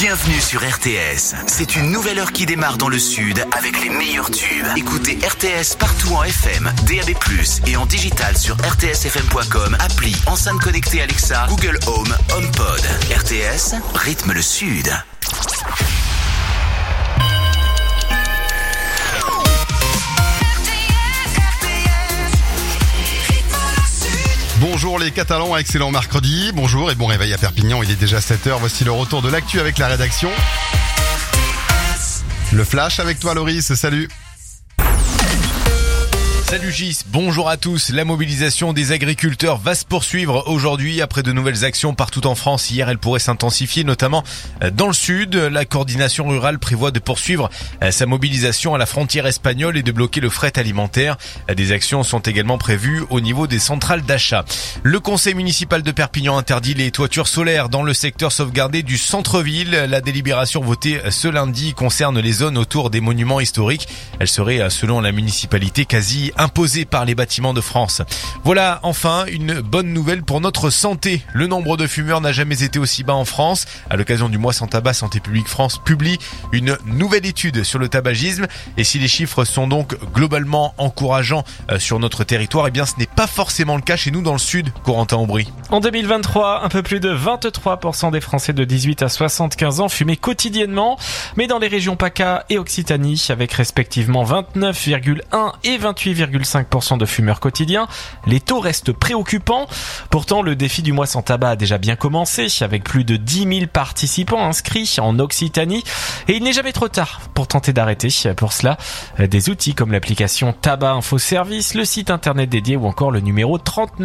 Bienvenue sur RTS. C'est une nouvelle heure qui démarre dans le sud avec les meilleurs tubes. Écoutez RTS partout en FM, DAB+, et en digital sur rtsfm.com, appli, enceinte connectée Alexa, Google Home, HomePod. RTS, rythme le sud. Bonjour les Catalans, excellent mercredi, bonjour et bon réveil à Perpignan, il est déjà 7h, voici le retour de l'actu avec la rédaction. Le flash avec toi Loris, salut. Salut Gis, bonjour à tous. La mobilisation des agriculteurs va se poursuivre aujourd'hui après de nouvelles actions partout en France. Hier, elle pourrait s'intensifier, notamment dans le sud. La coordination rurale prévoit de poursuivre sa mobilisation à la frontière espagnole et de bloquer le fret alimentaire. Des actions sont également prévues au niveau des centrales d'achat. Le conseil municipal de Perpignan interdit les toitures solaires dans le secteur sauvegardé du centre-ville. La délibération votée ce lundi concerne les zones autour des monuments historiques. Elle serait, selon la municipalité, quasi imposée par les bâtiments de France. Voilà enfin une bonne nouvelle pour notre santé. Le nombre de fumeurs n'a jamais été aussi bas en France. À l'occasion du mois sans tabac, Santé publique France publie une nouvelle étude sur le tabagisme. Et si les chiffres sont donc globalement encourageants sur notre territoire, eh bien ce n'est pas forcément le cas chez nous dans le sud, Corentin Aubry. En 2023, un peu plus de 23% des Français de 18 à 75 ans fumaient quotidiennement, mais dans les régions PACA et Occitanie, avec respectivement 29,1 et 28,5% de fumeurs quotidiens, les taux restent préoccupants. Pourtant, le défi du mois sans tabac a déjà bien commencé, avec plus de 10 000 participants inscrits en Occitanie, et il n'est jamais trop tard pour tenter d'arrêter. Pour cela, des outils comme l'application Tabac Info Service, le site internet dédié ou encore le numéro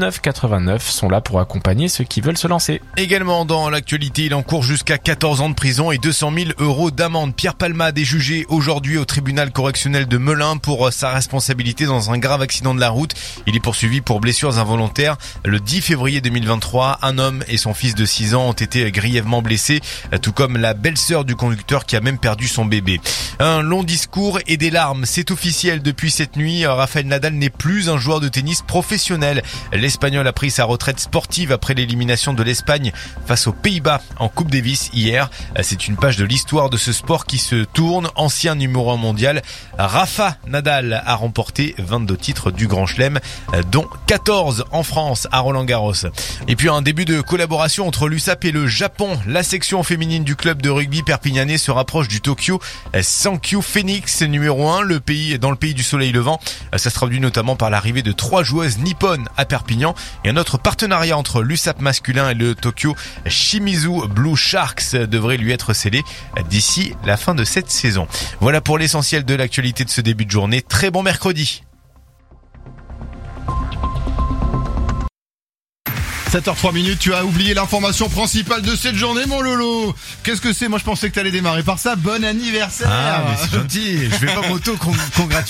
3989 sont là pour accompagner ceux qui veulent se lancer. Également dans l'actualité, il encourt jusqu'à 14 ans de prison et 200 000 € d'amende. Pierre Palmade est jugé aujourd'hui au tribunal correctionnel de Melun pour sa responsabilité dans un grave accident de la route. Il est poursuivi pour blessures involontaires. Le 10 février 2023, un homme et son fils de 6 ans ont été grièvement blessés, tout comme la belle-sœur du conducteur qui a même perdu son bébé. Un long discours et des larmes, c'est officiel depuis cette nuit. Rafael Nadal n'est plus un joueur de tennis professionnel. L'Espagnol a pris sa retraite sportive après l'élimination de l'Espagne face aux Pays-Bas en Coupe Davis hier. C'est une page de l'histoire de ce sport qui se tourne. Ancien numéro 1 mondial, Rafa Nadal a remporté 22 titres du Grand Chelem, dont 14 en France à Roland-Garros. Et puis un début de collaboration entre l'USAP et le Japon. La section féminine du club de rugby perpignanais se rapproche du Tokyo Sankyo Phoenix numéro 1, dans le pays du soleil levant. Ça se traduit notamment par l'arrivée de 3 joueuses nippones à Perpignan et un autre partenariat entre l'USAP masculin et le Tokyo Shimizu Blue Sharks devrait lui être scellé d'ici la fin de cette saison. Voilà pour l'essentiel de l'actualité de ce début de journée. Très bon mercredi. 7h03, tu as oublié l'information principale de cette journée mon Lolo. Qu'est-ce que c'est? Moi je pensais que t'allais démarrer par ça. Bon anniversaire. Ah mais c'est gentil, je vais pas m'auto-congratuler.